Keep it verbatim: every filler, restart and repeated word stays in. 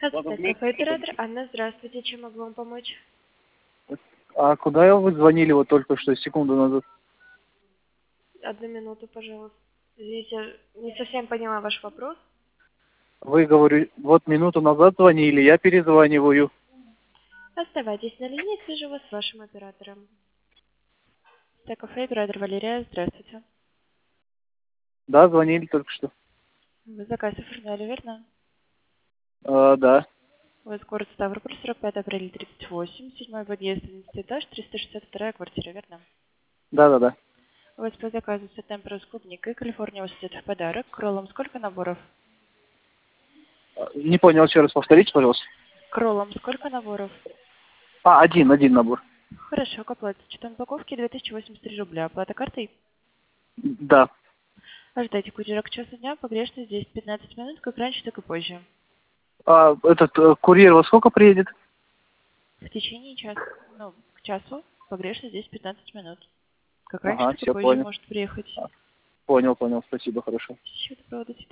Здравствуйте, кафе-оператор Анна, здравствуйте, чем могу вам помочь? А куда вы звонили вот только что, секунду назад? Одну минуту, пожалуйста. Извините, не совсем поняла ваш вопрос. Вы, говорю, вот минуту назад звонили, я перезваниваю. Оставайтесь на линии, свяжу вас с вашим оператором. Это кафе-оператор Валерия, здравствуйте. Да, звонили только что. Вы заказ оформляли, верно? А, да, У вас город Ставрополь, сорок пятое апреля тридцать восемь, седьмой подъезд, одиннадцатый этаж, триста шестьдесят вторая квартира, верно? да, да, да. У вас по заказу сетемпер с клубникой, Калифорния у вас идет в подарок. Кроллом сколько наборов? А, Не понял, еще раз повторите, пожалуйста. Кроллом сколько наборов? А, один, один набор. Хорошо, к оплате. Учетом упаковки две тысячи восемьдесят три рубля. Оплата картой? Да. Ожидайте курьера к часу дня, погрешность десять-пятнадцать минут, как раньше, так и позже. А этот э, курьер во сколько приедет? В течение часа, ну, к часу, погрешность десять-пятнадцать минут. Как раньше, Ага, так и все позже понял. может приехать. А, Понял, понял, спасибо, хорошо. Счет провода